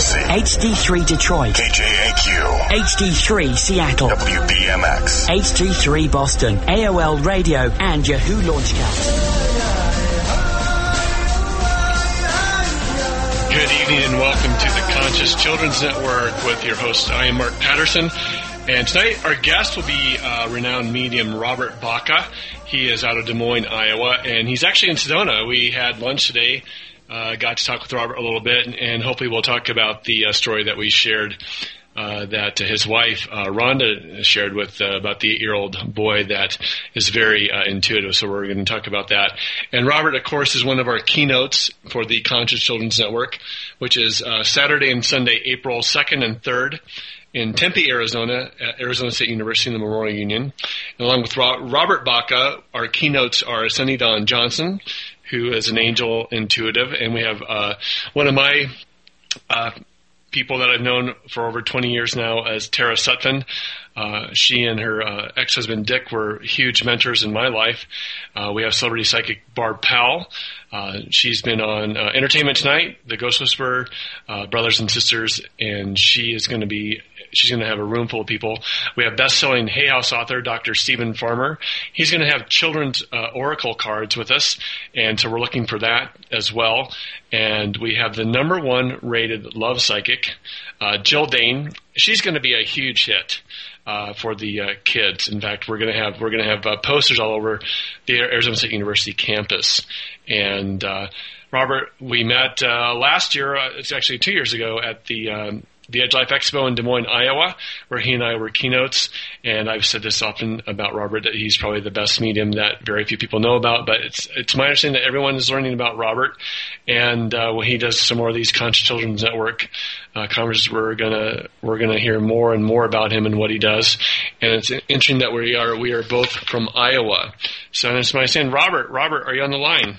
Tennessee. HD3 Detroit. KJAQ. HD3 Seattle. WBMX. HD3 Boston. AOL Radio and Yahoo Launchcast. Good evening and welcome to the Conscious Children's Network with your host, I am Mark Patterson. And tonight our guest will be renowned medium Robert Baca. He is out of Des Moines, Iowa, and he's actually in Sedona. We had lunch today, got to talk with Robert a little bit, and hopefully we'll talk about the story that we shared that his wife, Rhonda, shared with about the 8-year-old boy that is very intuitive, so we're going to talk about that. And Robert, of course, is one of our keynotes for the Conscious Children's Network, which is Saturday and Sunday, April 2nd and 3rd in Tempe, Arizona, at Arizona State University in the Memorial Union. And along with Robert Baca, our keynotes are Sunny Dawn Johnson, who is an angel intuitive, and we have one of my people that I've known for over 20 years now as Tara Sutphin. She and her ex-husband Dick were huge mentors in my life. We have celebrity psychic Barb Powell. She's been on Entertainment Tonight, The Ghost Whisperer, Brothers and Sisters, and she's going to have a room full of people. We have best-selling Hay House author Dr. Stephen Farmer. He's going to have children's oracle cards with us, and so we're looking for that as well. And we have the #1 rated love psychic, Jill Dane. She's going to be a huge hit for the kids. In fact, we're going to have posters all over the Arizona State University campus. And Robert, we met last year. It's actually 2 years ago at the Edge Life Expo in Des Moines, Iowa, where he and I were keynotes. And I've said this often about Robert, that he's probably the best medium that very few people know about. But it's my understanding that everyone is learning about Robert. And when he does some more of these Conscious Children's Network conferences, we're gonna hear more and more about him and what he does. And it's interesting that we are both from Iowa. So it's my understanding, Robert, are you on the line?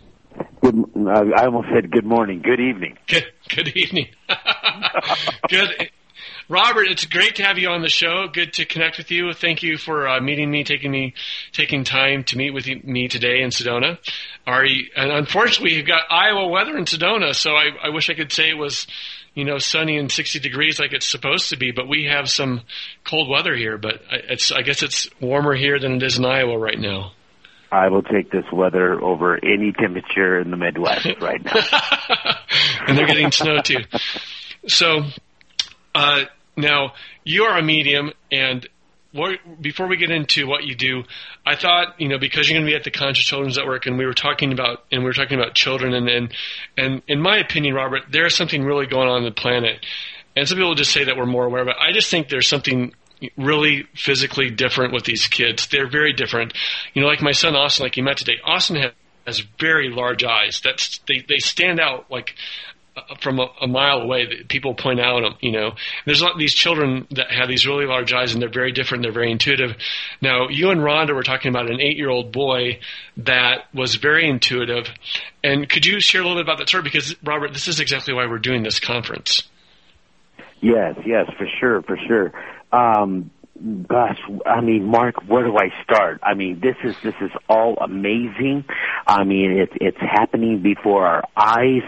I almost said good morning. Good evening. Good evening. Good. Robert, it's great to have you on the show. Good to connect with you. Thank you for meeting me, taking time to meet with me today in Sedona. And unfortunately, you've got Iowa weather in Sedona, so I wish I could say it was, sunny and 60 degrees like it's supposed to be, but we have some cold weather here. But I guess it's warmer here than it is in Iowa right now. I will take this weather over any temperature in the Midwest right now. And they're getting snow too. So now you are a medium, and before we get into what you do, I thought, because you're going to be at the Conscious Children's Network, and we were talking about children, and in my opinion, Robert, there's something really going on the planet, and some people just say that we're more aware of it. I just think there's something really physically different with these kids. They're very different. Like my son Austin, like you met today. Austin has very large eyes. They stand out like from a mile away. People point out them. There's a lot of these children that have these really large eyes, and they're very different. They're very intuitive. Now, you and Rhonda were talking about an 8-year-old boy that was very intuitive. And could you share a little bit about that story? Because Robert, this is exactly why we're doing this conference. Yes, for sure. Gosh, Mark, where do I start? This is all amazing. It's happening before our eyes.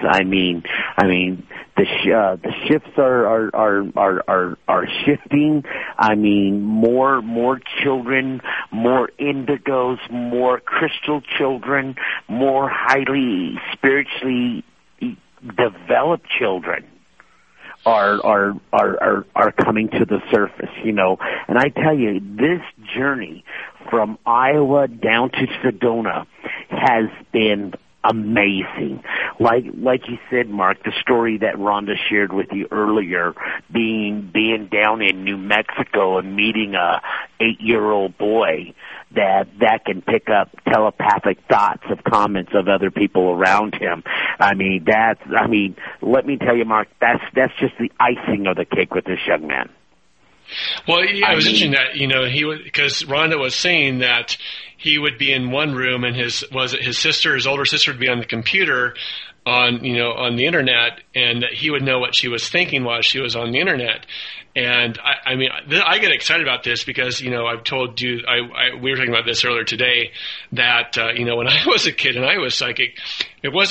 The shifts are shifting. More children, more indigos, more crystal children, more highly spiritually developed children are coming to the surface, And I tell you, this journey from Iowa down to Sedona has been amazing. Like you said, Mark, the story that Rhonda shared with you earlier, being down in New Mexico and meeting a 8-year-old boy that can pick up telepathic thoughts of comments of other people around him. Let me tell you, Mark, that's just the icing of the cake with this young man. Well, yeah, it was interesting that, because Rhonda was saying that he would be in one room and his older sister would be on the computer on the internet, and that he would know what she was thinking while she was on the internet. And I get excited about this because, I've told you, we were talking about this earlier today, that, when I was a kid and I was psychic, it wasn't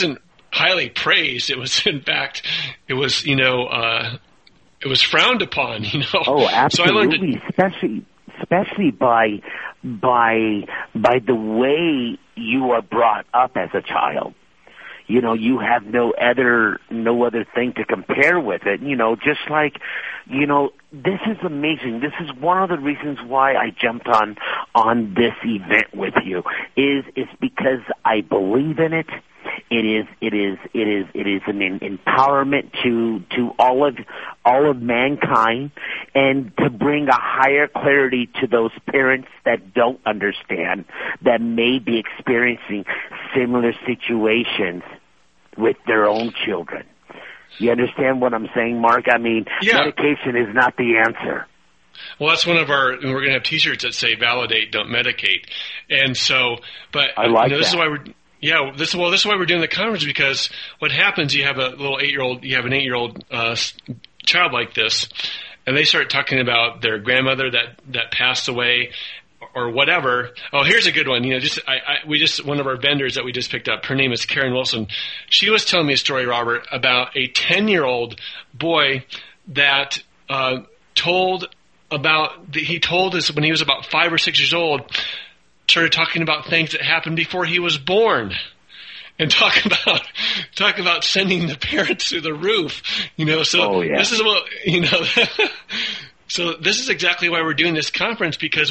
highly praised. It was, in fact, it was, it was frowned upon, Oh, absolutely. So I learned especially by the way you are brought up as a child. You have no other thing to compare with it. Just like, this is amazing. This is one of the reasons why I jumped on this event with you is because I believe in it. It is an empowerment to all of mankind, and to bring a higher clarity to those parents that don't understand, that may be experiencing similar situations with their own children. You understand what I'm saying, Mark? I mean, medication is not the answer. Well, that's one of we're going to have T-shirts that say "Validate, don't medicate," and so. But I like this that. is why we're. Yeah, this is why we're doing the conference, because what happens, you have an 8-year-old child like this, and they start talking about their grandmother that passed away or whatever. Oh, here's a good one. One of our vendors that we just picked up, her name is Karen Wilson. She was telling me a story, Robert, about a 10-year-old boy that told us when he was about 5 or 6 years old, started talking about things that happened before he was born, and talk about sending the parents through the roof. So This is what So this is exactly why we're doing this conference, because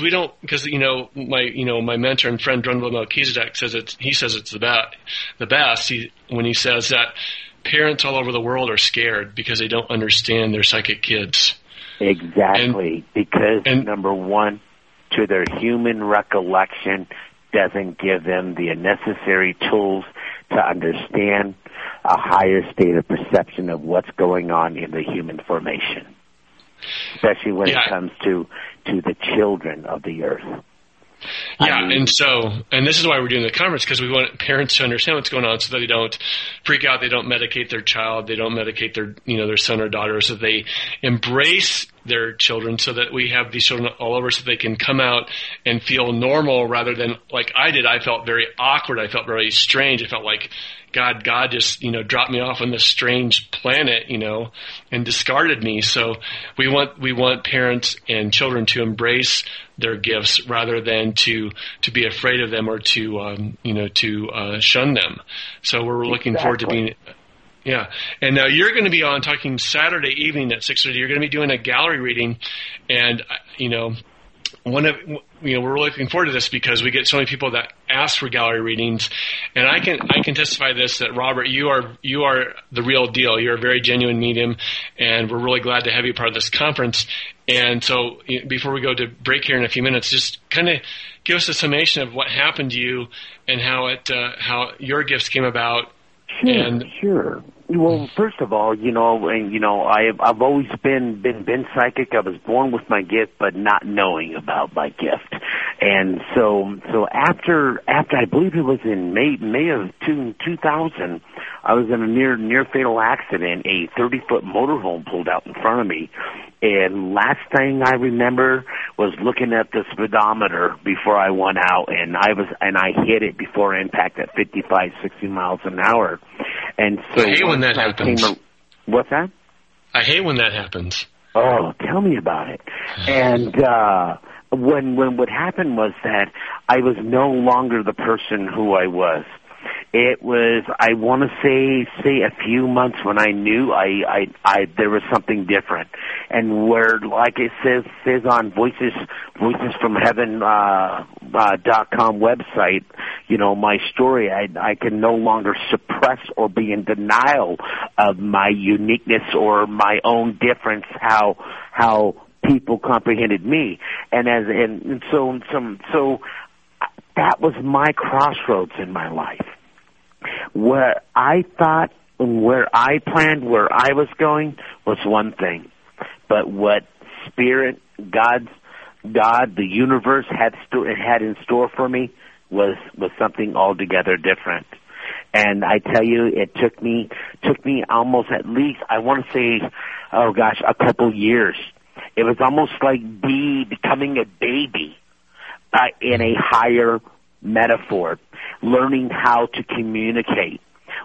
my mentor and friend Drundle Melchizedek says it's the best when he says that parents all over the world are scared because they don't understand their psychic kids. Exactly, because number one, to their human recollection, doesn't give them the necessary tools to understand a higher state of perception of what's going on in the human formation, especially when it comes to the children of the earth. Yeah, and this is why we're doing the conference, because we want parents to understand what's going on, so that they don't freak out, they don't medicate their child, they don't medicate their son or daughter, so they embrace their children, so that we have these children all over, so they can come out and feel normal, rather than like I did. I felt very awkward. I felt very strange. I felt like God just, dropped me off on this strange planet, and discarded me. So we want parents and children to embrace their gifts, rather than to be afraid of them, or to shun them. So we're looking forward to being. Yeah, and now you're going to be on talking Saturday evening at 6:30. You're going to be doing a gallery reading, and we're really looking forward to this, because we get so many people that ask for gallery readings, and I can testify this, that Robert, you are the real deal. You're a very genuine medium, and we're really glad to have you part of this conference. And so, before we go to break here in a few minutes, just kind of give us a summation of what happened to you and how your gifts came about. Sure. Well, first of all, I've always been psychic. I was born with my gift, but not knowing about my gift. And so after I believe it was in May of 2000, I was in a near fatal accident. A 30-foot motorhome pulled out in front of me. And last thing I remember was looking at the speedometer before I went out, and I hit it before impact at 55, 60 miles an hour. And so I hate when that happens. What's that? I hate when that happens. Oh, tell me about it. And when what happened was that I was no longer the person who I was. It was, I want to say a few months when I knew there was something different. And where, like it says on Voices from Heaven .com website, my story, I can no longer suppress or be in denial of my uniqueness or my own difference, how people comprehended me. And so that was my crossroads in my life. Where I thought and where I planned, where I was going, was one thing. But what Spirit, God, the universe had in store for me was something altogether different. And I tell you, it took me almost at least, I want to say, a couple years. It was almost like becoming a baby in a higher metaphor, learning how to communicate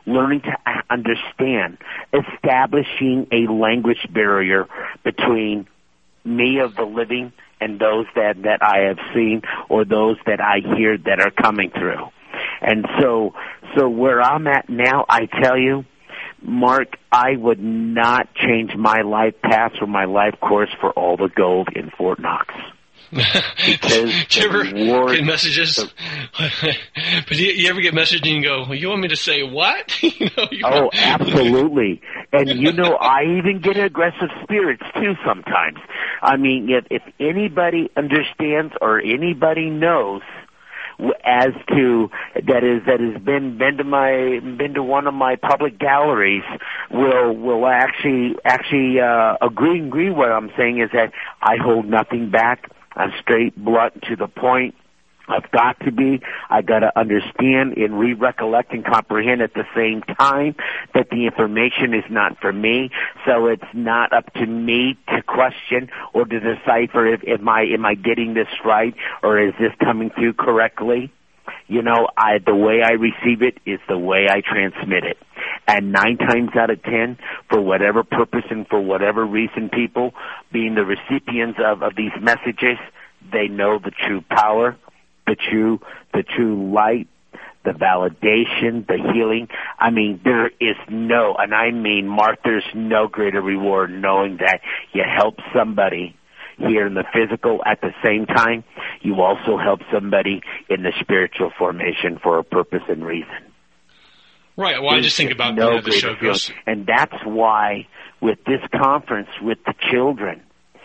learning to understand, establishing a language barrier between me of the living and those that I have seen or those that I hear that are coming through. And so where I'm at now, I tell you, Mark, I would not change my life path or my life course for all the gold in Fort Knox. Do you ever get messages? But do you ever get messages and you go, well, you want me to say what? Absolutely. And, I even get aggressive spirits, too, sometimes. I mean, if anybody understands or anybody knows as to that has been to one of my public galleries will actually agree what I'm saying is that I hold nothing back. I'm straight, blunt, to the point. I've got to be. I got to understand and recollect and comprehend at the same time that the information is not for me. So it's not up to me to question or to decipher if am I getting this right or is this coming through correctly. The way I receive it is the way I transmit it. And 9 times out of 10, for whatever purpose and for whatever reason, people being the recipients of these messages, they know the true power, the true light, the validation, the healing. I mean, there is Mark, there's no greater reward knowing that you help somebody here in the physical. At the same time, you also help somebody in the spiritual formation for a purpose and reason. Right. Well, I just think about the show goes. And that's why with this conference with the children,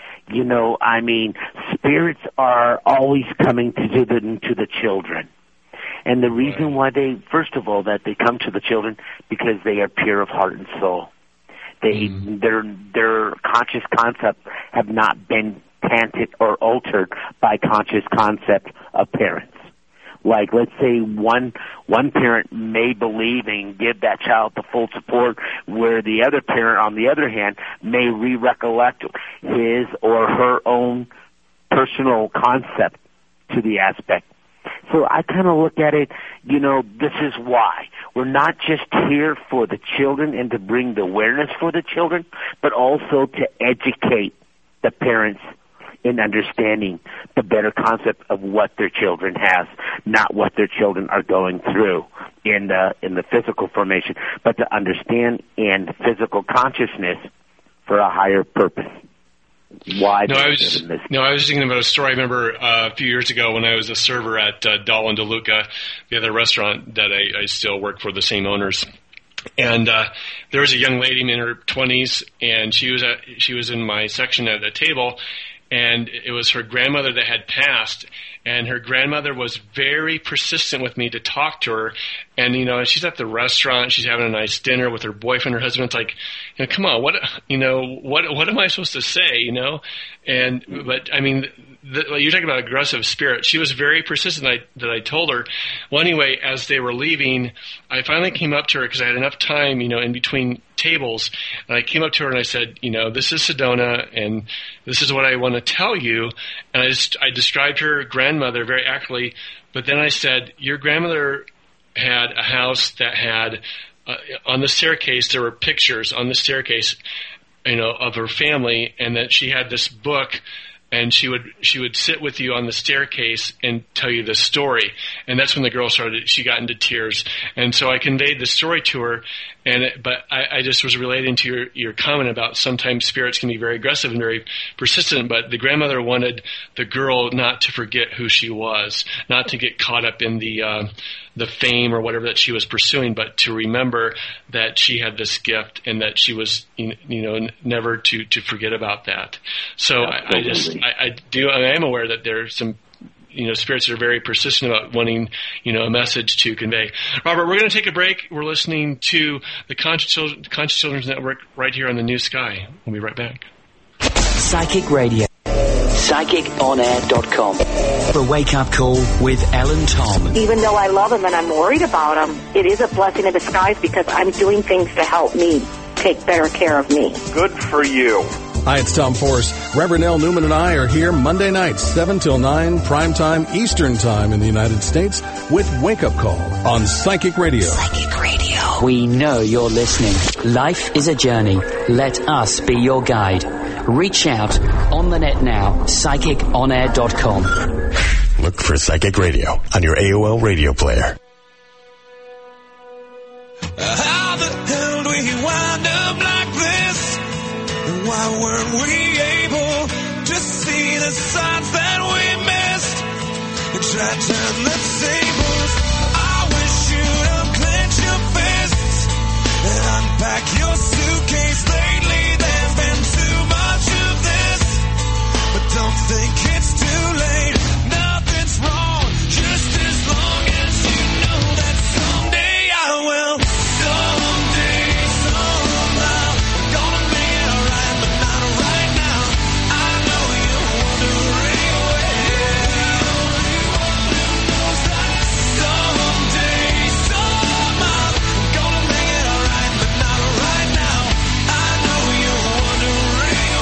spirits are always coming to the children. And the reason why first of all, that they come to the children, because they are pure of heart and soul. Their conscious concept have not been tainted or altered by conscious concept of parents. Like, let's say one parent may believe and give that child the full support, where the other parent, on the other hand, may recollect his or her own personal concept to the aspect. So I kind of look at it, this is why. We're not just here for the children and to bring the awareness for the children, but also to educate the parents in understanding the better concept of what their children has, not what their children are going through in the physical formation, but to understand in physical consciousness for a higher purpose. Why? I was thinking about a story. I remember a few years ago when I was a server at Dahl and DeLuca, the other restaurant that I still work for, the same owners. And there was a young lady in her 20s, and she was in my section at a table, and it was her grandmother that had passed, and her grandmother was very persistent with me to talk to her. And, she's at the restaurant, she's having a nice dinner with her boyfriend, her husband. It's like, come on, what am I supposed to say, But, I mean, you're talking about aggressive spirit. She was very persistent that I told her. Well, anyway, as they were leaving, I finally came up to her because I had enough time, in between tables. And I came up to her and I said, this is Sedona, and this is what I want to tell you. And I described her grandmother very accurately. But then I said, your grandmother had a house that had, on the staircase, there were pictures on the staircase, of her family, and that she had this book, and she would sit with you on the staircase and tell you the story. And that's when the girl she got into tears. And so I conveyed the story to her, but I just was relating to your comment about sometimes spirits can be very aggressive and very persistent, but the grandmother wanted the girl not to forget who she was, not to get caught up in the fame or whatever that she was pursuing, but to remember that she had this gift and that she was, never to forget about that. So I am aware that there's some, spirits that are very persistent about wanting, a message to convey. Robert, we're going to take a break. We're listening to the Conscious Children's Network right here on the New Sky. We'll be right back. Psychic Radio. PsychicOnAir.com. The Wake Up Call with Ellen Tom. Even though I love him and I'm worried about him, it is a blessing in disguise because I'm doing things to help me take better care of me. Good for you. Hi, it's Tom Forrest. Reverend L. Newman and I are here Monday nights, 7 till 9, prime time, Eastern time in the United States with Wake Up Call on Psychic Radio. Psychic Radio. We know you're listening. Life is a journey. Let us be your guide. Reach out on the net now, psychiconair.com. Look for Psychic Radio on your AOL radio player. How the hell do we wind up like this? Why weren't we able to see the signs that we missed? And try to turn the tables. I wish you'd unclench your fists and unpack your suitcase. Lately there's been too much of this, but don't think it's too late. Nothing's wrong, just as long as you know that someday I will. Someday, somehow, I'm gonna make it alright, but not right now. I know you're wondering someday, somehow, I'm gonna make it alright, but not right now. I know you're wondering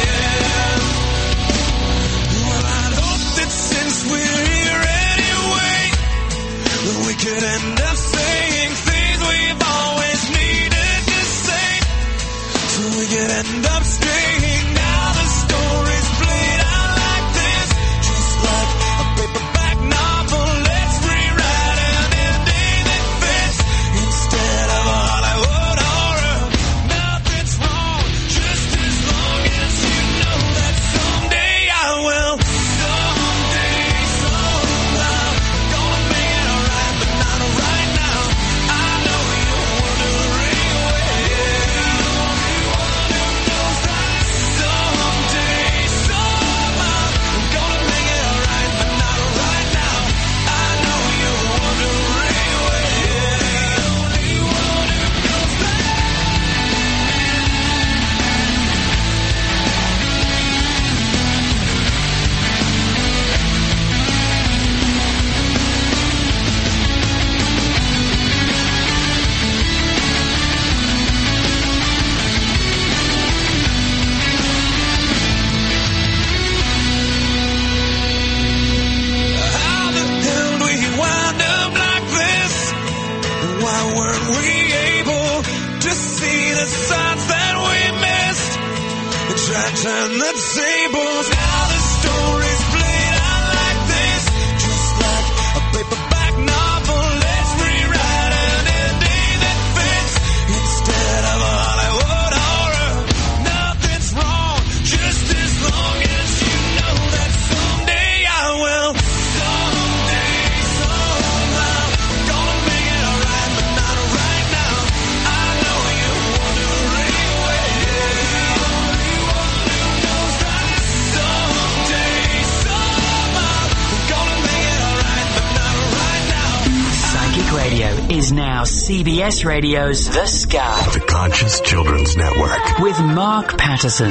well, I hope that since we're here anyway, that we could end up saying things we've always needed to say, so we could end up staying. Now the story's played out like this, just like a paperback novel. Let's rewrite an ending that fits instead of a Hollywood horror. Nothing's wrong, just as long as you know that someday I will. Someday, somehow, I'm gonna make it alright, but not right now. I know you're wondering someday, somehow, I'm gonna make it alright, but not right now. I know you're wondering how the hell do we wind up like this? Why weren't we able to see the signs that we missed? And try to turn the tables. Now the story's played out like this, just like a paperback novel. Let's rewrite an ending that fits instead of a Hollywood horror. Nothing's wrong, just as long as you know that someday I will. Someday, somehow, I'm gonna make it alright, but not right now. I know you're wondering someday, somehow, I'm gonna make it alright, but not right now. Psychic Radio is now CBS Radio's The Sky The Conscious Children's Network. with Mark Patterson.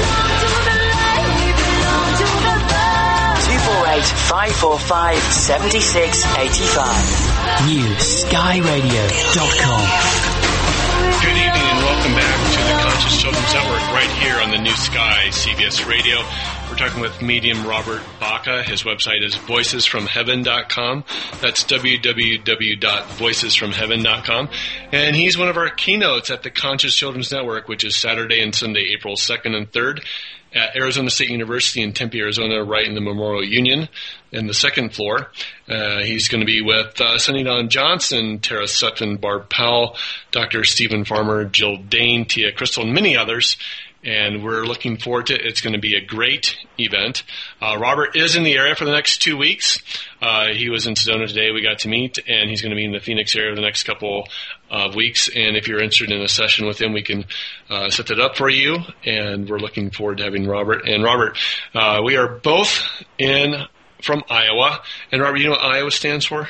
248-545-7685. NewSkyRadio.com. Good evening and welcome back to the Conscious Children's Network right here on the New Sky CBS Radio. We're talking with medium Robert Baca. His website is voicesfromheaven.com. That's www.voicesfromheaven.com. And he's one of our keynotes at the Conscious Children's Network, which is Saturday and Sunday, April 2nd and 3rd at Arizona State University in Tempe, Arizona, right in the Memorial Union in the second floor. He's going to be with Sunny Dawn Johnson, Tara Sutton, Barb Powell, Dr. Stephen Farmer, Jill Dane, Tia Crystal, and many others. And we're looking forward to it. It's going to be a great event. Robert is in the area for the next 2 weeks. He was in Sedona today. We got to meet, and he's going to be in the Phoenix area the next couple of weeks. And if you're interested in a session with him, we can set that up for you. And we're looking forward to having Robert. And Robert, we are both from Iowa. And Robert, you know what Iowa stands for?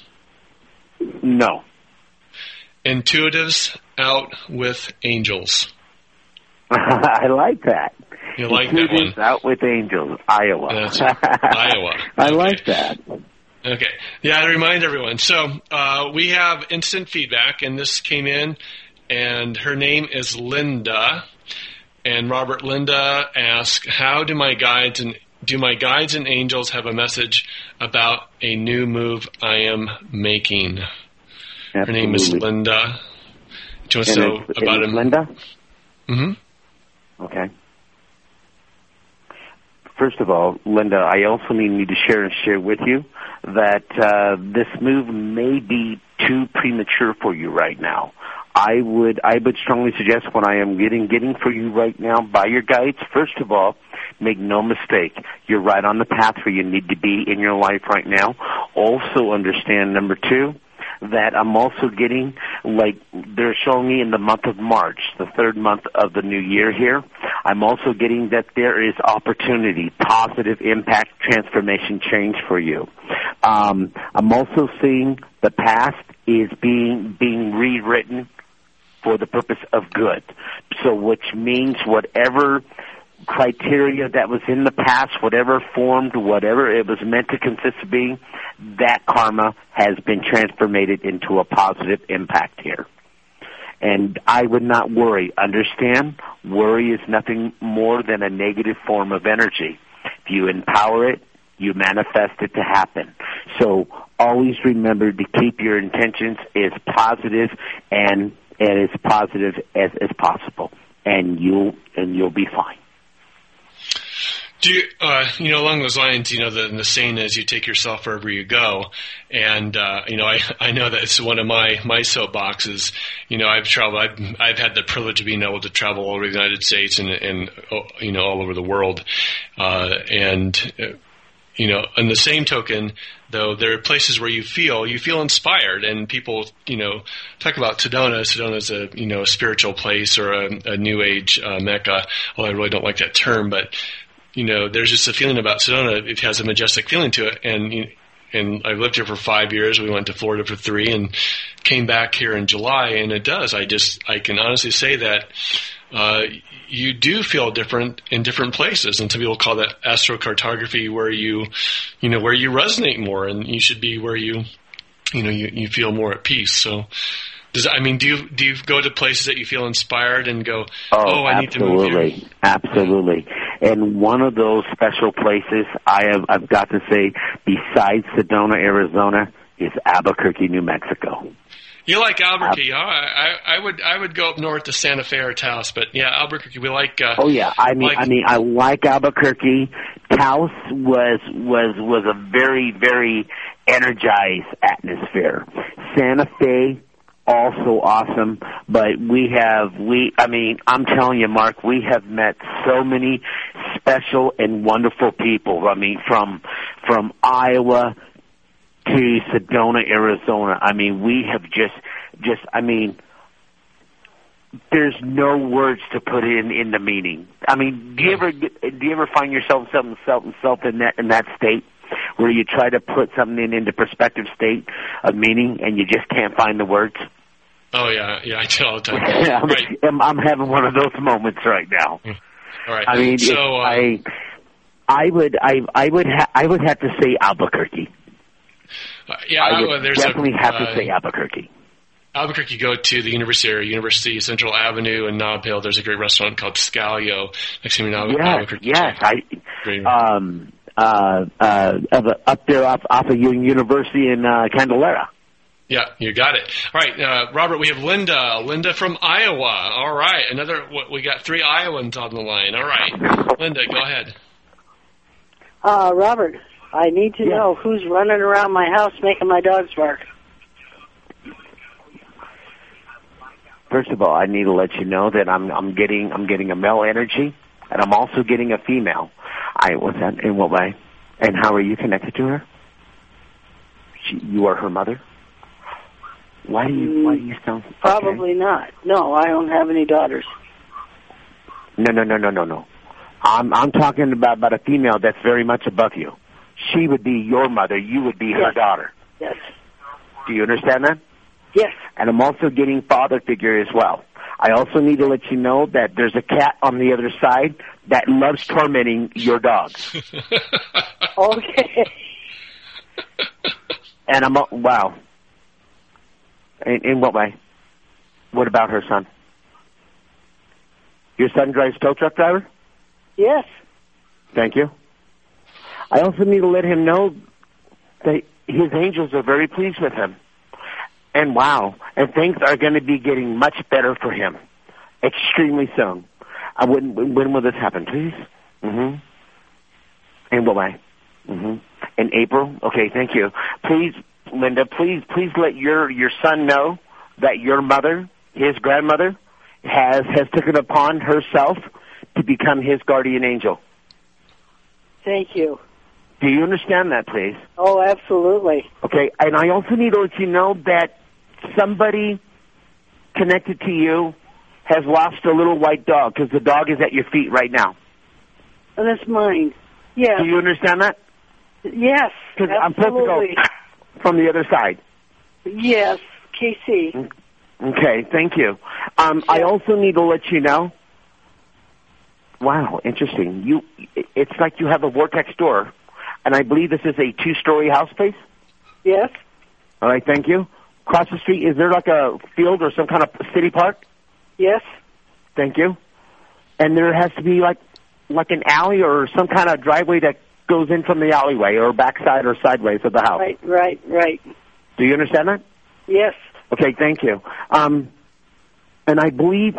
No. Intuitives Out with Angels. I like that. You like that one? Out with Angels, Iowa. That's Iowa. I Okay. like that. Okay. Yeah, to remind everyone. So we have instant feedback, and this came in, and her name is Linda. And Robert, Linda asks, how do my guides and angels have a message about a new move I am making? Absolutely. Her name is Linda. Do you want to know about him? Linda? Mm-hmm. Okay. First of all, Linda, I also need to share with you that this move may be too premature for you right now. I would strongly suggest what I am getting for you right now by your guides. First of all, make no mistake, you're right on the path where you need to be in your life right now. Also understand, number two, that I'm also getting, like they're showing me in the month of March, the third month of the new year here, I'm also getting that there is opportunity, positive impact, transformation, change for you. I'm also seeing the past is being rewritten for the purpose of good. So which means whatever criteria that was in the past, whatever formed, whatever it was meant to consist of being, that karma has been transformed into a positive impact here. And I would not worry. Understand, worry is nothing more than a negative form of energy. If you empower it, you manifest it to happen. So always remember to keep your intentions as positive and as positive as possible, and you'll be fine. Do you, along those lines, the saying is you take yourself wherever you go. And, I know that it's one of my soapboxes. I've traveled, I've had the privilege of being able to travel all over the United States and all over the world. In the same token, though, there are places where you feel inspired, and people, talk about Sedona. Sedona is a spiritual place or a new age mecca. Well, I really don't like that term, but there's just a feeling about Sedona. It has a majestic feeling to it, and I lived here for 5 years. We went to Florida for 3 and came back here in July, and it does. I can honestly say that you do feel different in different places, and some people call that astrocartography, where you resonate more, and you should be where you feel more at peace. So, do you go to places that you feel inspired and go, I need to move here? Absolutely. And one of those special places I've got to say, besides Sedona, Arizona, is Albuquerque, New Mexico. You like Albuquerque? I would go up north to Santa Fe or Taos, but yeah, Albuquerque. We like. I like Albuquerque. Taos was a very, very energized atmosphere. Santa Fe, also awesome, but I'm telling you, Mark, we have met so many special and wonderful people. I mean, from Iowa to Sedona, Arizona. I mean, we have there's no words to put in the meaning. I mean, do you ever find yourself in that state where you try to put something into perspective state of meaning and you just can't find the words? Oh yeah, I do all the time. Right. I'm having one of those moments right now. All right. I mean, so I would have to say Albuquerque. I would definitely have to say Albuquerque. Albuquerque, go to the University Central Avenue in Nob Hill. There's a great restaurant called Scalio next to me in Albuquerque. Yes, up there off of University in Candelaria. Yeah, you got it. All right, Robert, we have Linda from Iowa. All right, we got 3 Iowans on the line. All right, Linda, go ahead. Robert, I need to know who's running around my house making my dogs bark. First of all, I need to let you know that I'm getting a male energy, and I'm also getting a female. What's that? In what way? And how are you connected to her? You are her mother. Why do you sound? Probably not. No, I don't have any daughters. No. I'm talking about a female that's very much above you. She would be your mother. You would be her daughter. Yes. Do you understand that? Yes. And I'm also getting father figure as well. I also need to let you know that there's a cat on the other side that loves tormenting your dogs. Okay. And wow. In what way? What about her son? Your son drives tow truck driver? Yes. Thank you. I also need to let him know that his angels are very pleased with him. And wow, and things are going to be getting much better for him, extremely soon. When will this happen, please? Mm-hmm. In what way? Mm-hmm. In April? Okay, thank you. Please, Linda, please let your son know that your mother, his grandmother, has taken upon herself to become his guardian angel. Thank you. Do you understand that, please? Oh, absolutely. Okay, and I also need to let you know that somebody connected to you has lost a little white dog, because the dog is at your feet right now. Oh, that's mine. Yeah. Do you understand that? Yes, Because I'm supposed to go from the other side. Yes, KC. Okay, thank you. I also need to let you know. Wow, interesting. It's like you have a vortex door, and I believe this is a 2-story house, please? Yes. All right, thank you. Across the street, is there like a field or some kind of city park? Yes. Thank you. And there has to be like an alley or some kind of driveway that goes in from the alleyway or backside or sideways of the house. Right. Do you understand that? Yes. Okay, thank you. And I believe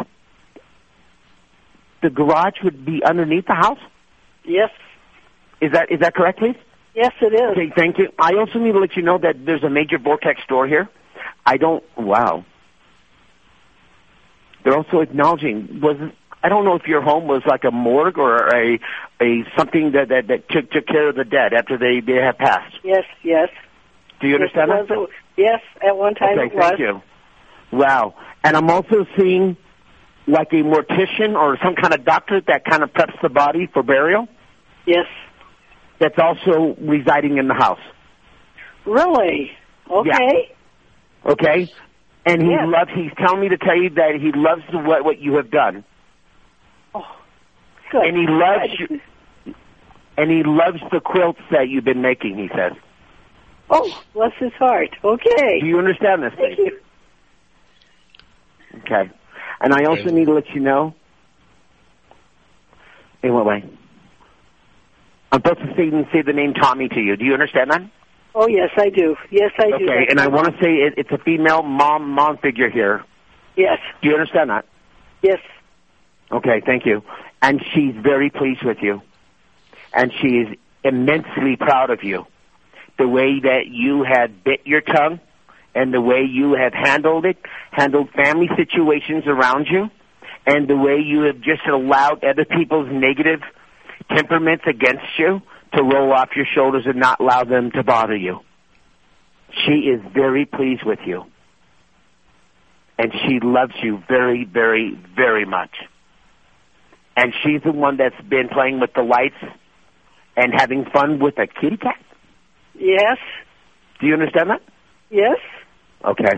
the garage would be underneath the house? Yes. Is that correct, please? Yes, it is. Okay, thank you. I also need to let you know that there's a major vortex door here. Wow. They're also acknowledging, I don't know if your home was like a morgue or a something that took care of the dead after they have passed. Yes. Do you understand that? Yes, at one time okay, it was. Thank you. Wow. And I'm also seeing like a mortician or some kind of doctor that kind of preps the body for burial. Yes. That's also residing in the house. Really? Okay. Yeah. Okay. And he's telling me to tell you that he loves what you have done. Oh, good. And he loves you. And he loves the quilts that you've been making, he says. Oh, bless his heart. Okay. Do you understand this? Thank you. Okay. And I also need to let you know. In what way? I'm supposed to say the name Tommy to you. Do you understand that? Oh, yes, I do. Yes, I do. Okay, and I want to say it's a female mom figure here. Yes. Do you understand that? Yes. Okay, thank you. And she's very pleased with you. And she is immensely proud of you. The way that you had bit your tongue and the way you have handled family situations around you, and the way you have just allowed other people's negative temperaments against you to roll off your shoulders and not allow them to bother you. She is very pleased with you. And she loves you very, very, very much. And she's the one that's been playing with the lights and having fun with a kitty cat? Yes. Do you understand that? Yes. Okay.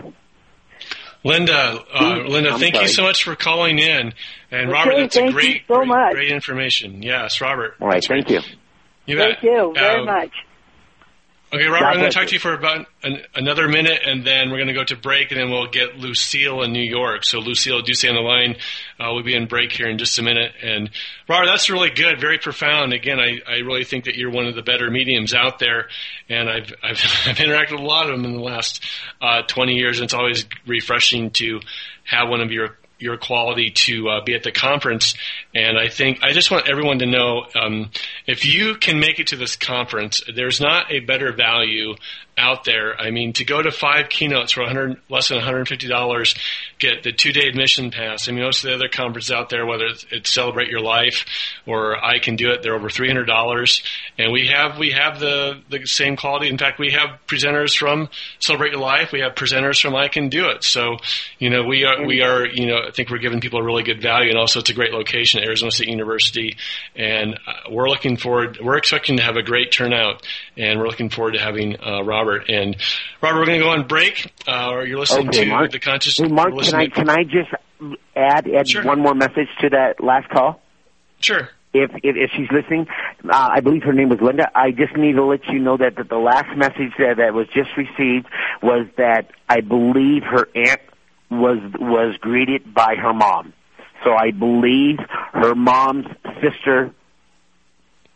Linda, thank you so much for calling in. And Robert, that's a great information. Yes, Robert. All right, thank you. You bet. Thank you very much. Okay, Robert, I'm going to talk to you for about another minute, and then we're going to go to break, and then we'll get Lucille in New York. So, Lucille, do stay on the line. We'll be in break here in just a minute. And, Robert, that's really good, very profound. Again, I really think that you're one of the better mediums out there, and I've interacted with a lot of them in the last 20 years, and it's always refreshing to have one of your quality to be at the conference. And I just want everyone to know, if you can make it to this conference, there's not a better value out there. I mean, to go to 5 keynotes for less than $150, get the 2-day admission pass. I mean, most of the other conferences out there, whether it's Celebrate Your Life or I Can Do It, they're over $300. And we have the same quality. In fact, we have presenters from Celebrate Your Life. We have presenters from I Can Do It. So, we are, I think we're giving people a really good value, and also it's a great location, Arizona State University. And we're expecting to have a great turnout, and we're looking forward to having Robert. And Robert, we're going to go on break. You're listening to Mark. The Conscious. Hey, Mark, can I just add Sure. one more message to that last call? Sure. If she's listening, I believe her name was Linda. I just need to let you know that the last message that was just received was that I believe her aunt was greeted by her mom. So I believe her mom's sister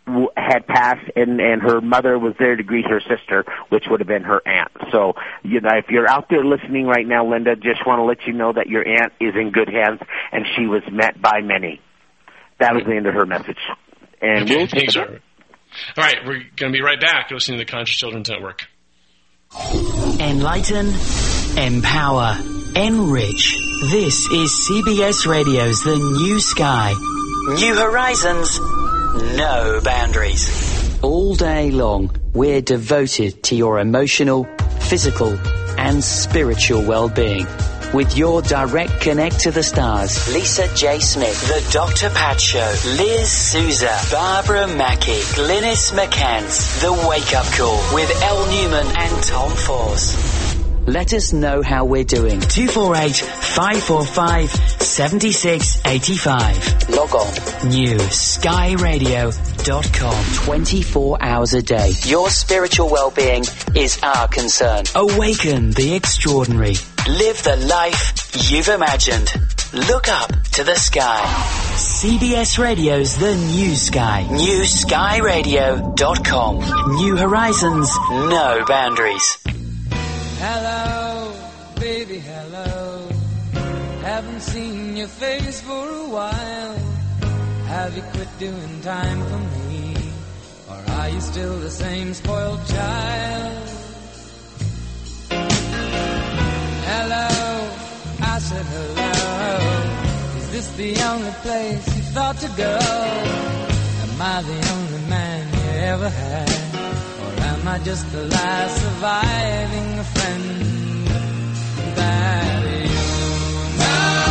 had passed, and her mother was there to greet her sister, which would have been her aunt. So, if you're out there listening right now, Linda, just want to let you know that your aunt is in good hands, and she was met by many. That was the end of her message. And okay, thanks, Robert. All right, we're going to be right back listening to the Conscious Children's Network. Enlighten, empower, enrich. This is CBS Radio's The New Sky. New horizons, no boundaries. All day long, we're devoted to your emotional, physical, and spiritual well-being. With your direct connect to the stars, Lisa J. Smith, The Dr. Pat Show, Liz Souza, Barbara Mackey, Glynis McCants, The Wake Up Call with Elle Newman and Tom Force. Let us know how we're doing. 248-545-7685. Log on. newskyradio.com. 24 hours a day. Your spiritual well-being is our concern. Awaken the extraordinary. Live the life you've imagined. Look up to the sky. CBS Radio's The New Sky. newskyradio.com. New horizons, no boundaries. Hello, baby, hello. Haven't seen your face for a while. Have you quit doing time for me? Or are you still the same spoiled child? Hello, I said hello. Is this the only place you thought to go? Am I the only man you ever had? Am I just the last surviving friend that you know?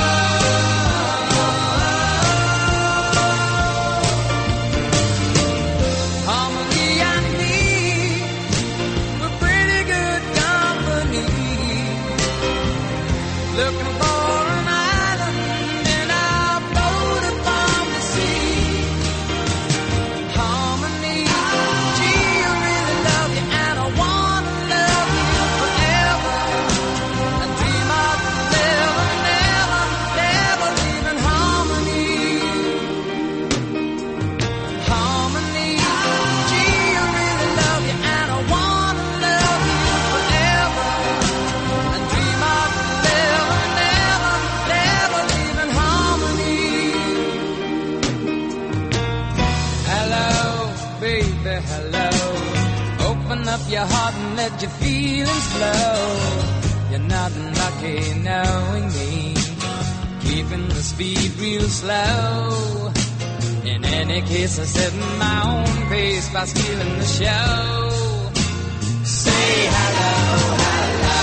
Harmony and me were pretty good company. Looking for an island in our boat upon the sea. Harmony, gee, you really love you, and I wanna love you forever. I dream of never, never, never leaving harmony. Harmony, gee, you really love you, and I wanna love you forever. I dream of never, never, never leaving harmony. Hello, baby, hello. Open up your heart and let your feelings flow. You're not lucky knowing me, keeping the speed real slow. In any case, I set my own pace by stealing the show. Say hello, hello.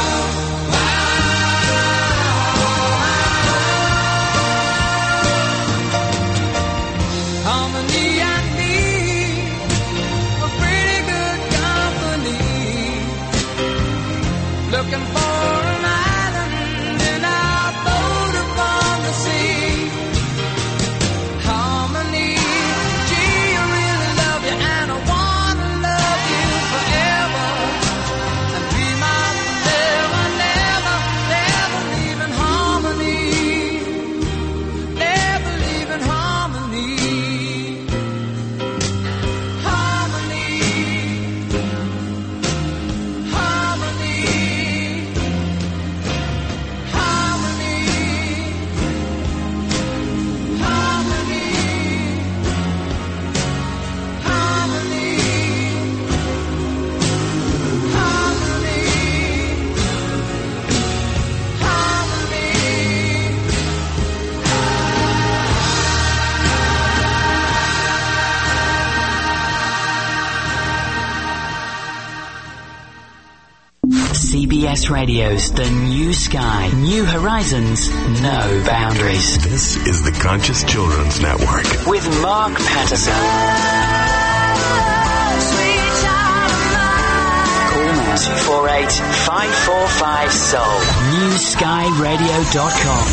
Harmony and me were pretty good company. Looking for an island in our boat upon the sea. Harmony, gee, I really love you, and I wanna love you forever. I dream of never, never, never leaving harmony. Never leaving harmony. Harmony. Harmony. Harmony. Harmony. Harmony. CBS Radio's The New Sky. New horizons, no boundaries. This is the Conscious Children's Network. With Mark Patterson. Call now 248-545-SOUL. newskyradio.com.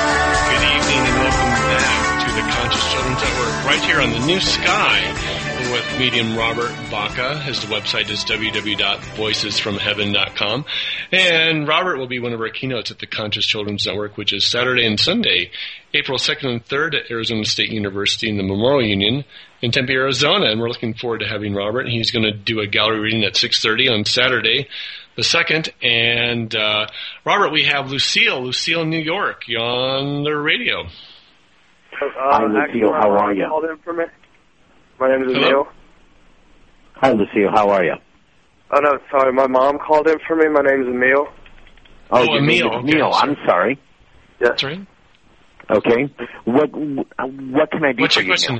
Good evening and welcome back to the Conscious Children's Network, right here on the New Sky, with medium Robert Baca. His website is www.voicesfromheaven.com. And Robert will be one of our keynotes at the Conscious Children's Network, which is Saturday and Sunday, April 2nd and 3rd at Arizona State University in the Memorial Union in Tempe, Arizona. And we're looking forward to having Robert. He's going to do a gallery reading at 6:30 on Saturday the 2nd. And Robert, we have Lucille in New York. You're on the radio. Hi, Lucille. How are you? Called in for me. My name is Emil. Hi, Lucille. How are you? Oh, no, sorry. My mom called in for me. My name is Emil. Oh, Emil. Emil. I'm sorry. Yes. That's right. Okay. What can I do What's for your question?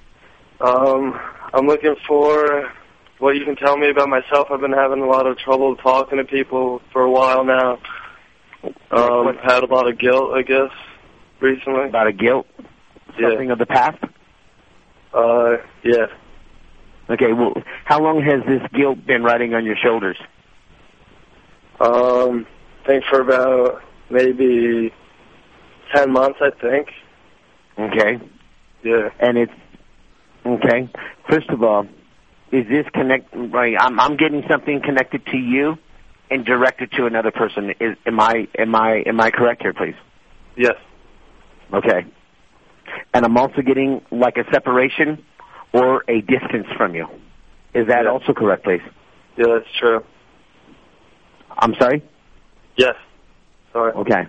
I'm looking for what you can tell me about myself. I've been having a lot of trouble talking to people for a while now. I've had a lot of guilt, I guess, recently. A lot of guilt? Something of the past? Yeah. Okay, well, how long has this guilt been riding on your shoulders? I think for about maybe 10 months, I think. Okay. Yeah. And it's, okay. First of all, is this right? I'm getting something connected to you and directed to another person. Am I correct here, please? Yes. Okay. And I'm also getting like a separation or a distance from you. Is that also correct, please? Yeah, that's true. I'm sorry? Yes. Sorry. Okay.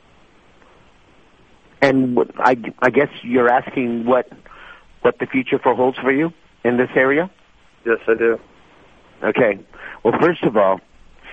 And I guess you're asking what the future holds for you in this area? Yes, I do. Okay. Well, first of all,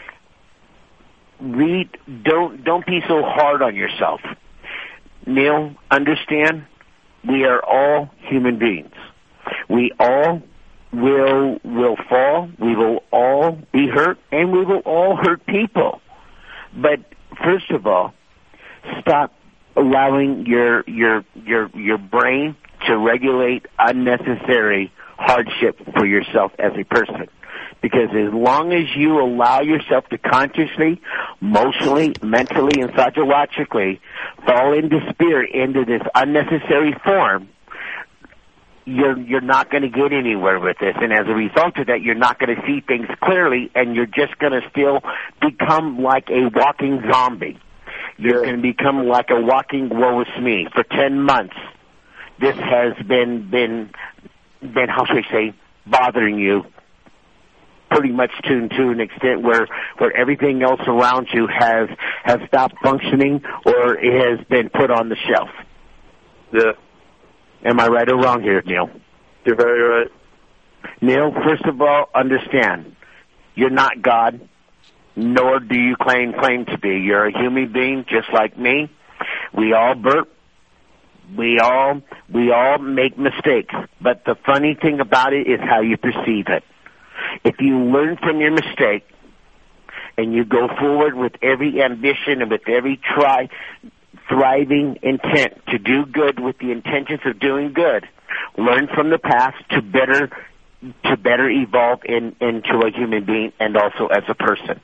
don't be so hard on yourself. Neil, understand, we are all human beings. We all will fall, we will all be hurt, and we will all hurt people. But first of all, stop allowing your brain to regulate unnecessary hardship for yourself as a person. Because as long as you allow yourself to consciously, emotionally, mentally, and psychologically fall into spirit, into this unnecessary form, you're not going to get anywhere with this. And as a result of that, you're not going to see things clearly, and you're just going to still become like a walking zombie. You're going to become like a walking woe is me. For 10 months, this has been how should I say, bothering you pretty much to an extent where everything else around you has stopped functioning or it has been put on the shelf. Yeah. Am I right or wrong here, Neil? You're very right. Neil, first of all, understand, you're not God, nor do you claim to be. You're a human being just like me. We all burp. We all make mistakes. But the funny thing about it is how you perceive it. If you learn from your mistake and you go forward with every ambition and with every thriving intent to do good with the intentions of doing good, learn from the past to better evolve into a human being and also as a person.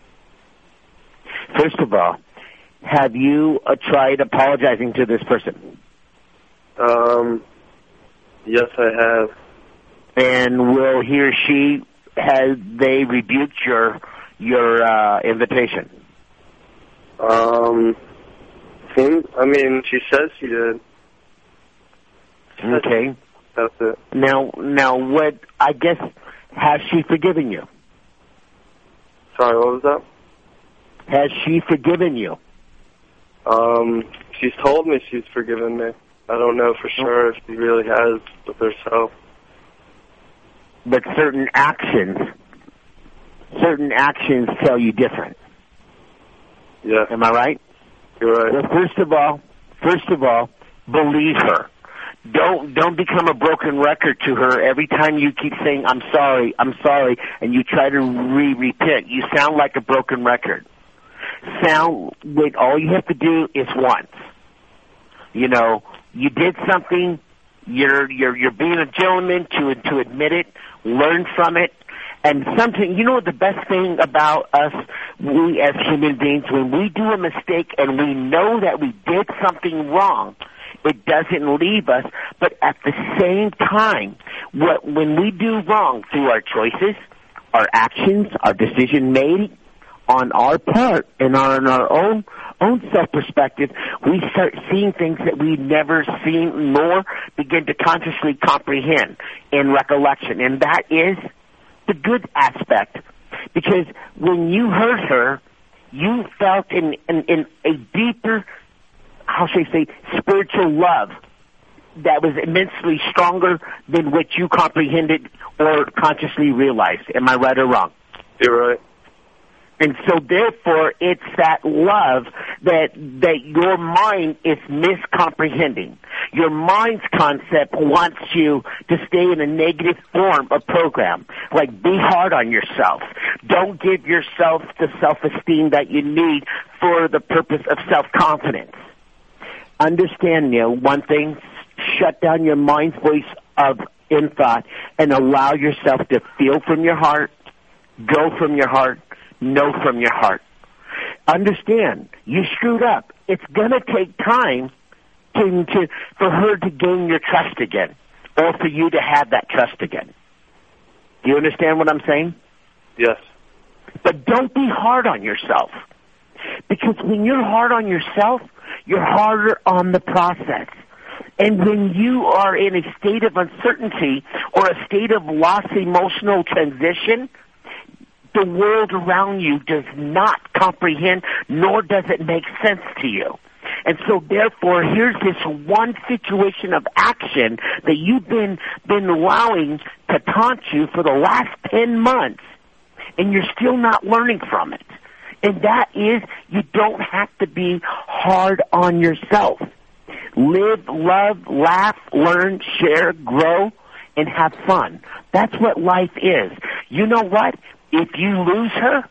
First of all, have you tried apologizing to this person? Yes, I have. And will he or she, have they rebuked your invitation? She says she did. Okay. That's it. Now, what, I guess, has she forgiven you? Sorry, what was that? Has she forgiven you? She's told me she's forgiven me. I don't know for sure if she really has with herself. But certain actions tell you different. Yeah. Am I right? You're right. Well, first of all, believe her. Don't become a broken record to her every time you keep saying, I'm sorry, and you try to repent. You sound like a broken record. All you have to do is once. You know, you did something, you're being a gentleman to admit it, learn from it, and something, you know, the best thing about us, we as human beings, when we do a mistake and we know that we did something wrong, it doesn't leave us, but at the same time, when we do wrong through our choices, our actions, our decision made on our part and on our own self-perspective, we start seeing things that we've never seen nor begin to consciously comprehend in recollection. And that is the good aspect. Because when you heard her, you felt in a deeper, how should I say, spiritual love that was immensely stronger than what you comprehended or consciously realized. Am I right or wrong? You're right. And so, therefore, it's that love that your mind is miscomprehending. Your mind's concept wants you to stay in a negative form of program. Like, be hard on yourself. Don't give yourself the self-esteem that you need for the purpose of self-confidence. Understand, Neil, one thing, shut down your mind's voice in thought and allow yourself to feel from your heart, go from your heart, know from your heart. Understand, you screwed up. It's going to take time for her to gain your trust again, or for you to have that trust again. Do you understand what I'm saying? Yes. But don't be hard on yourself. Because when you're hard on yourself, you're harder on the process. And when you are in a state of uncertainty or a state of lost emotional transition, the world around you does not comprehend, nor does it make sense to you. And so, therefore, here's this one situation of action that you've been allowing to taunt you for the last 10 months, and you're still not learning from it. And that is, you don't have to be hard on yourself. Live, love, laugh, learn, share, grow, and have fun. That's what life is. You know what? If you lose her,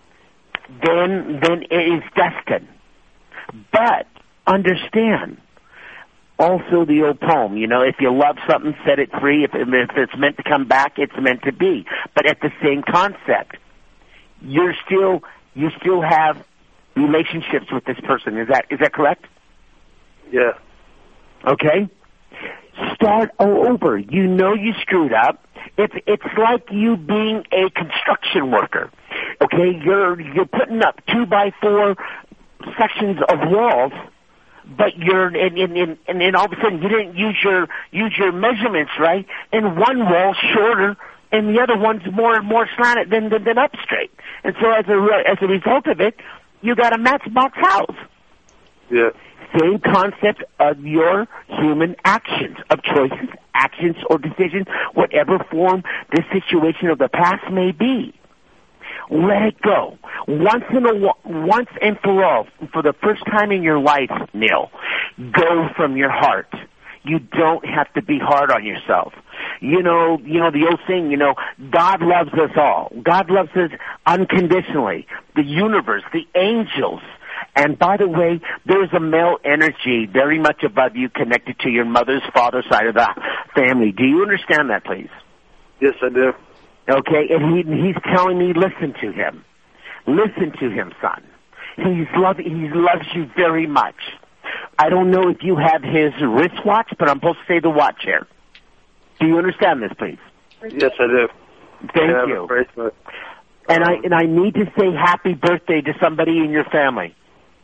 then it is destined. But understand, also the old poem, if you love something, set it free. If it's meant to come back, it's meant to be. But at the same concept, you still have relationships with this person. Is that correct? Yeah. Okay. Start all over. You screwed up. It's like you being a construction worker. Okay, you're putting up 2x4 sections of walls, but and then all of a sudden you didn't use your measurements right, and one wall's shorter and the other one's more slanted than up straight. And so as a result of it, you got a matchbox house. Yeah. Same concept of your human actions, of choices, actions, or decisions, whatever form the situation of the past may be. Let it go. Once and for all, for the first time in your life, Neil, go from your heart. You don't have to be hard on yourself. You know the old saying, God loves us all. God loves us unconditionally. The universe, the angels. And by the way, there's a male energy very much above you connected to your mother's father's side of the family. Do you understand that, please? Yes, I do. Okay, and he's telling me, listen to him. Listen to him, son. He loves you very much. I don't know if you have his wristwatch, but I'm supposed to say the watch here. Do you understand this, please? Yes, I do. Thank you. Bracelet. And I need to say happy birthday to somebody in your family.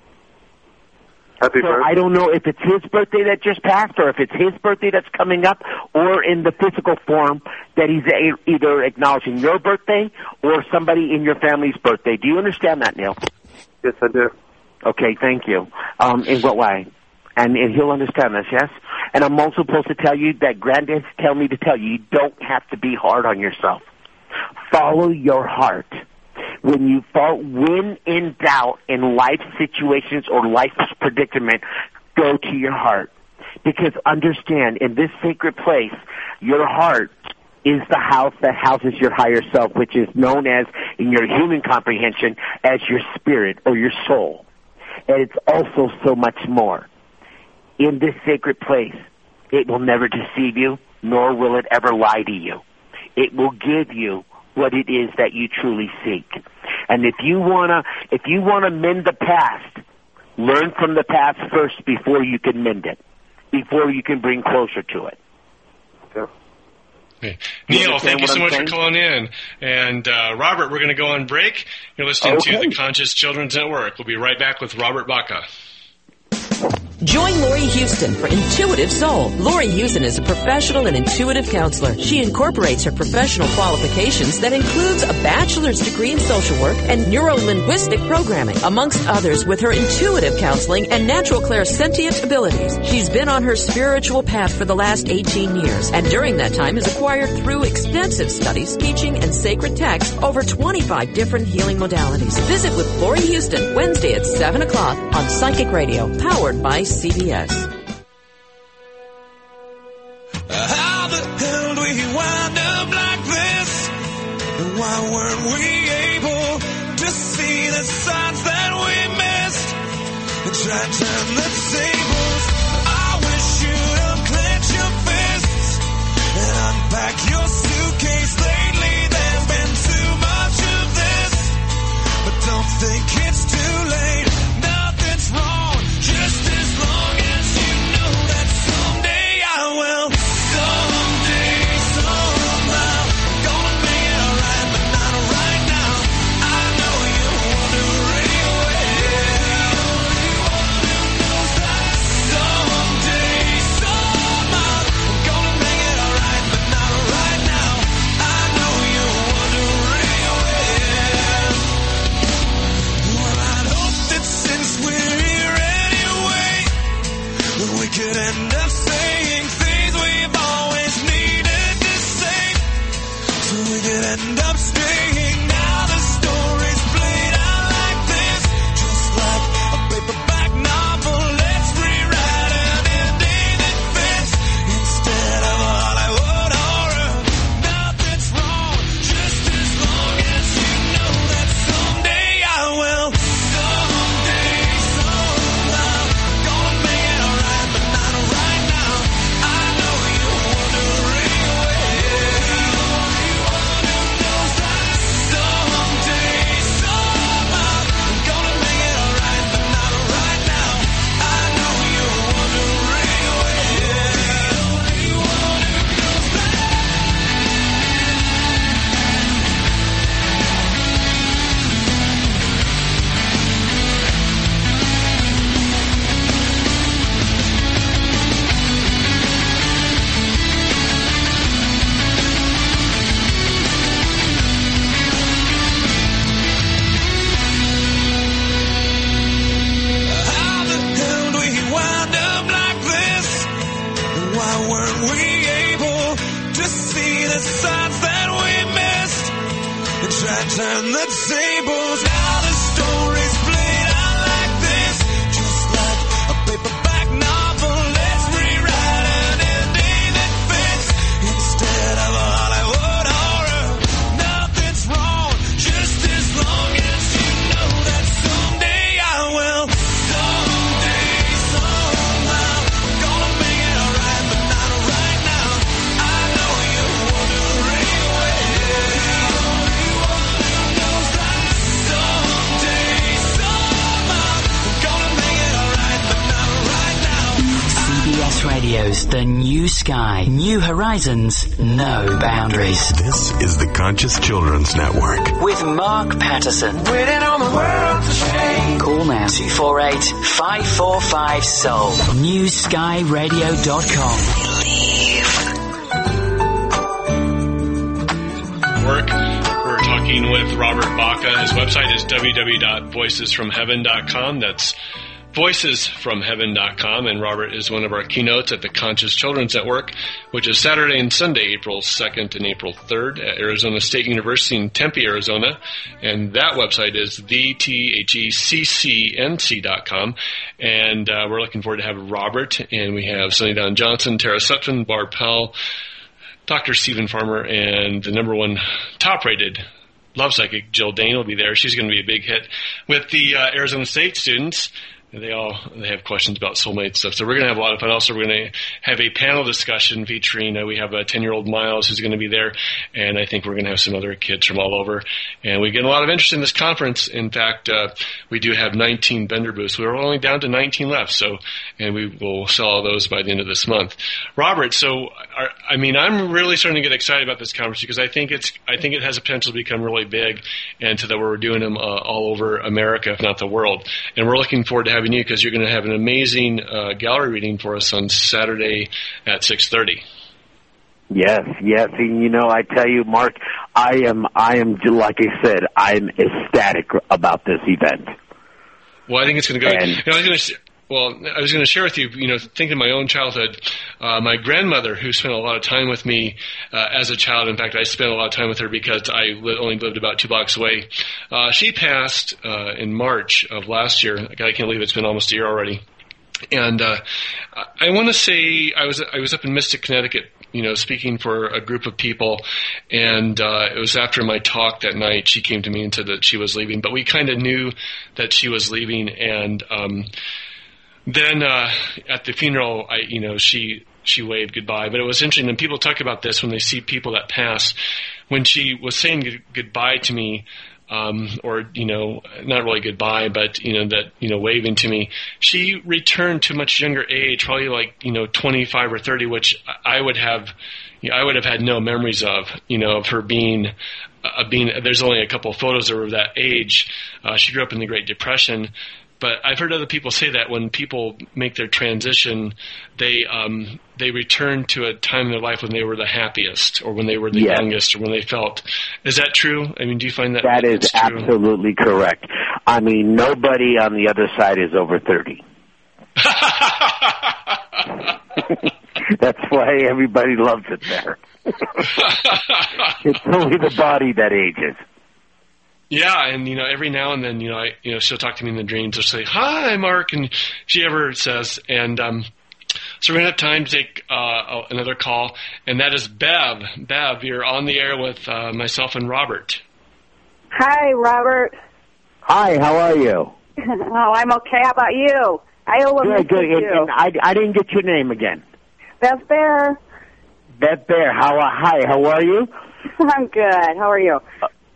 Happy birthday. I don't know if it's his birthday that just passed or if it's his birthday that's coming up or in the physical form that he's either acknowledging your birthday or somebody in your family's birthday. Do you understand that, Neil? Yes, I do. Okay, thank you. In what way? And he'll understand this, yes? And I'm also supposed to tell you that Granddad's tell me to tell you, you don't have to be hard on yourself. Follow your heart. When in doubt in life situations or life predicament, go to your heart. Because understand, in this sacred place, your heart is the house that houses your higher self, which is known as, in your human comprehension, as your spirit or your soul. And it's also so much more. In this sacred place, it will never deceive you, nor will it ever lie to you. It will give you what it is that you truly seek. And if you wanna mend the past, learn from the past first before you can mend it, before you can bring closer to it. Okay. Okay. Neil, thank you so much for calling in. And Robert, we're going to go on break. You're listening to the Conscious Children's Network. We'll be right back with Robert Baca. Join Lori Houston for Intuitive Soul. Lori Houston is a professional and intuitive counselor. She incorporates her professional qualifications that includes a bachelor's degree in social work and neuro-linguistic programming, amongst others, with her intuitive counseling and natural clairsentient abilities. She's been on her spiritual path for the last 18 years, and during that time has acquired through extensive studies, teaching, and sacred texts over 25 different healing modalities. Visit with Lori Houston Wednesday at 7 o'clock on Psychic Radio, powered by CBS. How the hell do we wind up like this? Why weren't we able to see the signs that we missed? And try to turn the tables. I wish you'd unclench your fists and unpack your suitcase. Lately there's been too much of this, but don't think it's too late. Nothing's wrong, just as long as you know that someday I will. Someday, somehow, I'm gonna make it alright, but not right now. I know you wonder someday, somehow, I'm gonna make it alright, but not right now. I know you're wondering. Well, I'd hope that since we're here anyway, we could end up saying things we've always needed to say, so we could end up staying. Now the story's played out like this, just like a paperback novel. Let's rewrite an ending that fits instead of a Hollywood horror. Nothing's wrong, just as long as you know that someday I will. Someday, somehow, I'm gonna make it alright, but not right now. I know you're wondering. Someday, somehow, I'm gonna make it alright, but not right now. I know you're How the hell do we wind up like this? Why weren't we able to see the signs that we missed? And try to turn the tables. Now the story's played out like this, just like a paperback novel. Let's rewrite an ending that fits instead of a Hollywood horror. Nothing's wrong, just as long as you know that someday I will. Someday, somehow, I'm gonna make it alright, but not right now. I know you're wondering. Someday, somehow, I'm gonna make it alright, but not right now. CBS Radio's The New Sky. New horizons, no boundaries. This is the Conscious Children's Network. With Mark Patterson. Waiting on the world to change. Call now 248-545-SOUL. NewSkyRadio.com. Work. We're talking with Robert Baca. His website is www.voicesfromheaven.com. That's voicesfromheaven.com, and Robert is one of our keynotes at the Conscious Children's Network, which is Saturday and Sunday, April 2nd and April 3rd at Arizona State University in Tempe, Arizona, and that website is thetheccnc.com, and we're looking forward to have Robert, and we have Sunny Dawn Johnson, Tara Sutton, Barb Powell, Dr. Stephen Farmer, and the number one top-rated love psychic, Jill Dane, will be there. She's going to be a big hit with the Arizona State students. And they have questions about soulmate stuff. So we're going to have a lot of fun. Also, we're going to have a panel discussion featuring, we have a 10-year-old Miles who's going to be there, and I think we're going to have some other kids from all over. And we get a lot of interest in this conference. In fact, we do have 19 vendor booths. We're only down to 19 left, and we will sell all those by the end of this month. Robert, I'm really starting to get excited about this conference because I think it has the potential to become really big, and to that we're doing them all over America, if not the world. And we're looking forward to having you because you're going to have an amazing gallery reading for us on Saturday at 6:30. Yes. And I tell you, Mark, I am like I said, I'm ecstatic about this event. Well, I think it's going to go. I was going to share with you, thinking of my own childhood, my grandmother, who spent a lot of time with me as a child. In fact, I spent a lot of time with her because I only lived about 2 blocks away. She passed in March of last year. God, I can't believe it's been almost a year already. And I want to say I was up in Mystic, Connecticut, speaking for a group of people, and it was after my talk that night. She came to me and said that she was leaving, but we kind of knew that she was leaving, and then at the funeral, she waved goodbye. But it was interesting, and people talk about this when they see people that pass. When she was saying goodbye to me, or not really goodbye, but waving to me, she returned to a much younger age, probably like 25 or 30, which I would have had no memories of her being. There's only a couple of photos of her that age. She grew up in the Great Depression. But I've heard other people say that when people make their transition, they return to a time in their life when they were the happiest, or when they were the youngest, or when they felt. Is that true? I mean, do you find that? That is absolutely correct. I mean, nobody on the other side is over 30. That's why everybody loves it there. It's only the body that ages. Yeah, and every now and then, she'll talk to me in the dreams. She'll say, "Hi, Mark," and she ever says. And so we're gonna have time to take another call, and that is Bev. Bev, you're on the air with myself and Robert. Hi, Robert. Hi, how are you? Oh, I'm okay. How about you? Good. And I didn't get your name again. Bev Bear. Bev Bear. Hi, how are you? I'm good. How are you?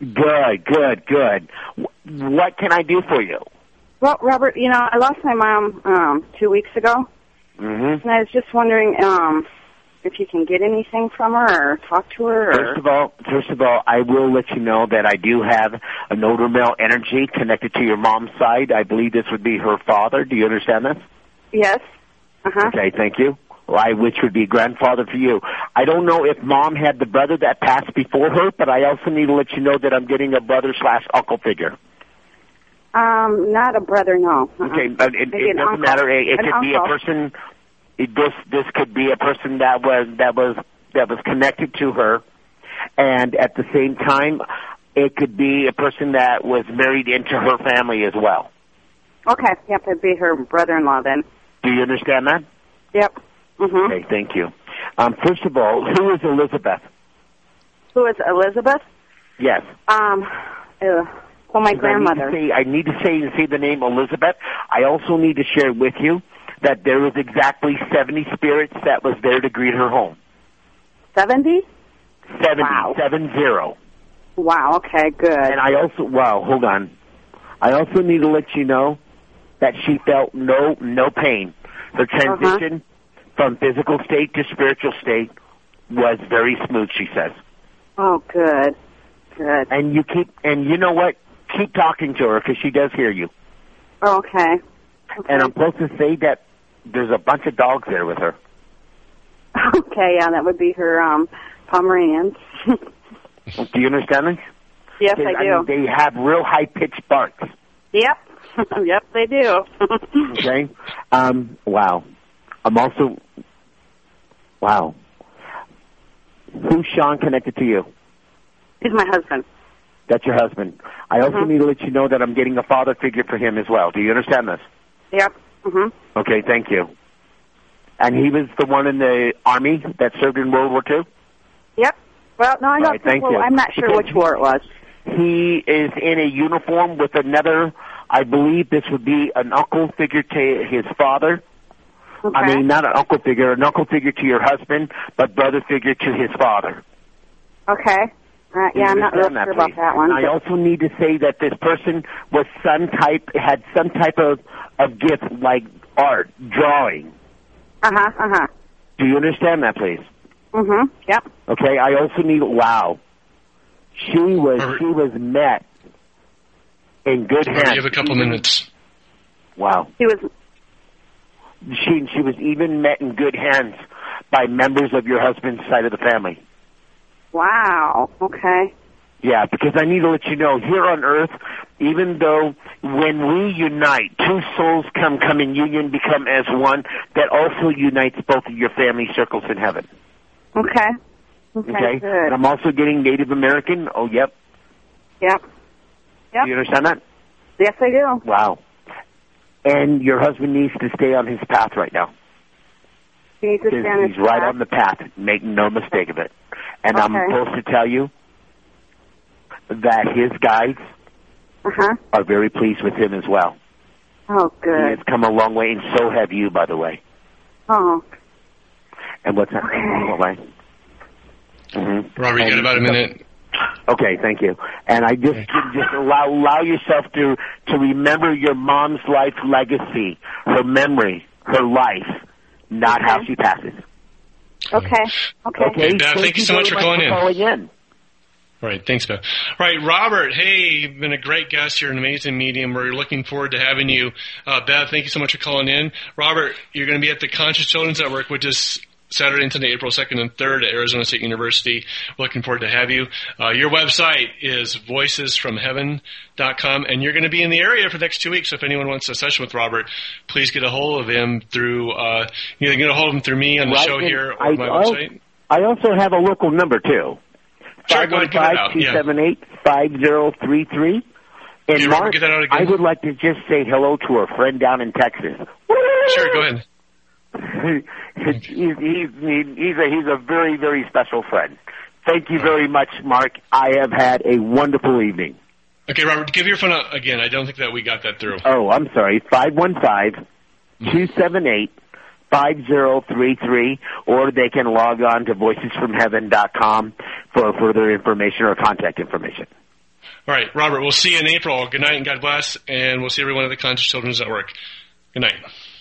Good. What can I do for you? Well, Robert, I lost my mom 2 weeks ago, and I was just wondering if you can get anything from her or talk to her. First of all, I will let you know that I do have an older male energy connected to your mom's side. I believe this would be her father. Do you understand this? Yes. Okay, thank you. Which would be grandfather for you. I don't know if Mom had the brother that passed before her, but I also need to let you know that I'm getting a brother/uncle figure. Not a brother, no. Okay, but it doesn't matter. It could be a person. This could be a person that was connected to her, and at the same time, it could be a person that was married into her family as well. Okay, yep, it'd be her brother-in-law then. Do you understand that? Yep. Okay, thank you. First of all, who is Elizabeth? Who is Elizabeth? Yes. Well, my grandmother. I need to say the name Elizabeth. I also need to share with you that there was exactly 70 spirits that was there to greet her home. 70? 70. Wow. 70. Wow, okay, good. And hold on. I also need to let you know that she felt no pain. Her transition from physical state to spiritual state was very smooth, she says. Oh, good. And you know what? Keep talking to her because she does hear you. Oh, okay. And I'm supposed to say that there's a bunch of dogs there with her. Okay, yeah, that would be her Pomeranians. Do you understand this? Yes, I do. They have real high-pitched barks. Yep. Yep, they do. Okay. Wow. I'm also... Wow. Who's Sean connected to you? He's my husband. That's your husband. I also need to let you know that I'm getting a father figure for him as well. Do you understand this? Yep. Okay, thank you. And he was the one in the Army that served in World War II? Yep. Well, no, I don't thank you. I'm not sure which war it was. He is in a uniform with another I believe this would be an uncle figure to his father. Okay. I mean, not an uncle figure to your husband, but brother figure to his father. Okay. Yeah, I'm not real sure about that one. I also need to say that this person was had some type of gift, like art, drawing. Do you understand that, please? Yep. Okay. I also need. Wow. She was met in good hands. You have a couple minutes. Wow. She was even met in good hands by members of your husband's side of the family. Wow. Okay. Yeah, because I need to let you know, here on Earth, even though when we unite, two souls come in union, become as one, that also unites both of your family circles in heaven. Okay. Okay. Good. And I'm also getting Native American. Oh, yep. Yep. Do you understand that? Yes, I do. Wow. And your husband needs to stay on his path right now. He needs to stay on his He's right on the path. Make no mistake of it. And I'm supposed to tell you that his guides are very pleased with him as well. Oh, good. He has come a long way, and so have you, by the way. Oh. And what's that? Okay. Robert, you got about a minute. Okay, thank you. And I just allow yourself to remember your mom's life legacy, her memory, her life, not how she passes. Okay. Hey, Bev, thank you so much for calling in. All right, thanks, Bev. All right, Robert, hey, you've been a great guest. You're an amazing medium. We're looking forward to having you. Bev, thank you so much for calling in. Robert, you're going to be at the Conscious Children's Network, which is Saturday and Sunday, April 2nd and 3rd at Arizona State University. We're looking forward to have you. Your website is voicesfromheaven.com, and you're going to be in the area for the next 2 weeks. So if anyone wants a session with Robert, please get a hold of him through you can get a hold of him through me on the show here or my website. I also have a local number, too. Sure, go ahead, give it out. 515-278-5033. And Mark, I would like to just say hello to a friend down in Texas. Sure, go ahead. He's a very, very special friend. Thank you very much, Mark. I have had a wonderful evening. Okay, Robert, give your phone out again. I don't think that we got that through. Oh, I'm sorry. 515-278-5033, or they can log on to voicesfromheaven.com for further information or contact information. All right, Robert, we'll see you in April. Good night and God bless, and we'll see everyone at the Conscious Children's Network. Good night.